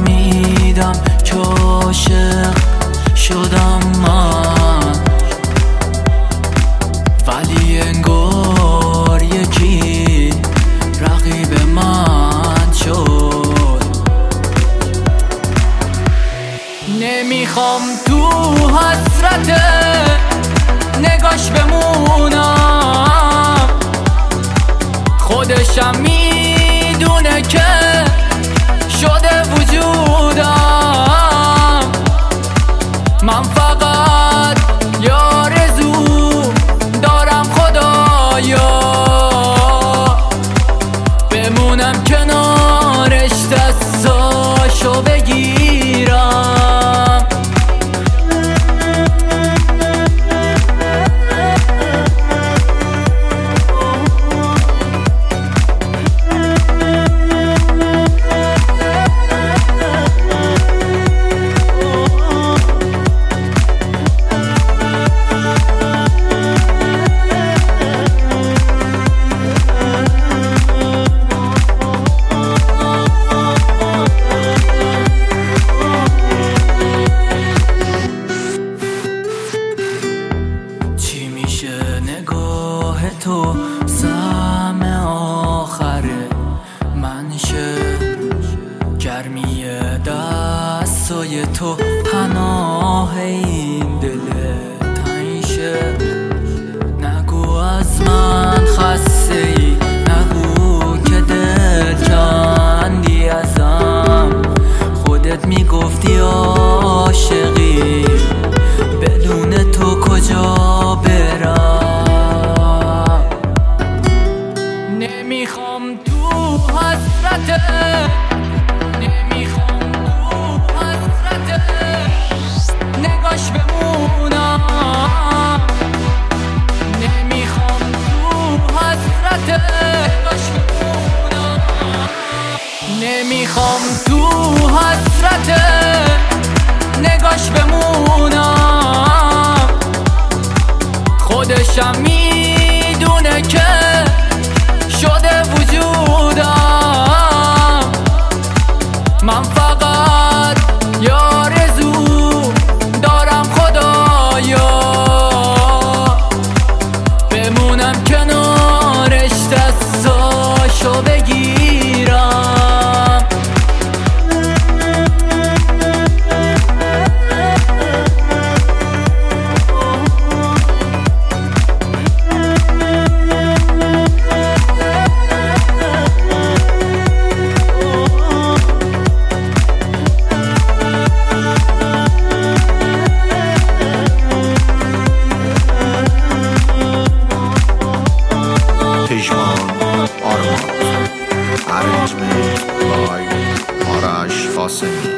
فهمیدم که عاشق شدم من، ولی انگار یکی رقیب من شد. نمیخوام تو حسرت نگاش بمونم، خودشم میدونه که شده وجودم. من فقط یارزو دارم خدایا بمونم کنارش، دستاشو بگیرم. نگاه تو سهم آخره منشه، گرمی دستای تو پناه این دل تنشه. نگو از من خسته ای، نگو که دل کندی ازم، خودت میگفتی عاشقی، بدون تو کجا برم. نمیخوام تو حسرت، نمیخوام تو حسرت نگاش بمونم، نمیخوام تو حسرت نگاش بمونم، نمیخوام تو حسرت نگاش بمونم. خودشم میدونه که شده وجودم. من فقط یارزو دارم خدایا بمونم کنارش، دستاشو بگیرم. Arrangement by Arash Qasemi.